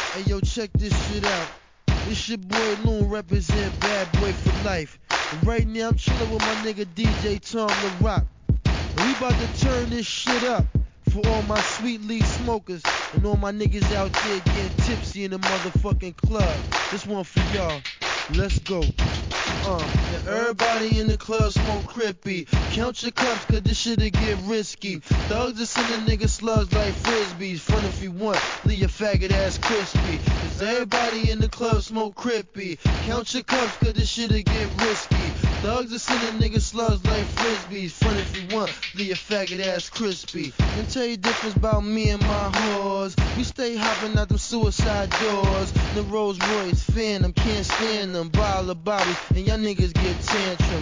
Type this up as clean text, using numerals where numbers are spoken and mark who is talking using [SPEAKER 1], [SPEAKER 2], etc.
[SPEAKER 1] Hey yo, check this shit out. This your boy Loon represent Bad Boy for Life. And right now I'm chillin' with my nigga DJ Tom the Rock. And we about to turn this shit up for all my sweet leaf smokers and all my niggas out there getting tipsy in the motherfucking club. This one for y'all. Let's go. Now everybody in the club smoke crippy. Count your cups, cause this shit'll get risky. Thugs are sending niggas slugs like frisbees. Front if you want, leave your faggot ass crispy. Cause everybody in the club smoke crippy. Count your cups, cause this shit'll get risky. Thugs are sending niggas slugs like frisbees. Front if you want, leave your faggot ass crispy. Let me tell you the difference about me and my whores. We stay hopping out them suicide doors. The Rolls Royce Phantom, can't stand them. Bottle of bottles, and y'all niggas get tantrum.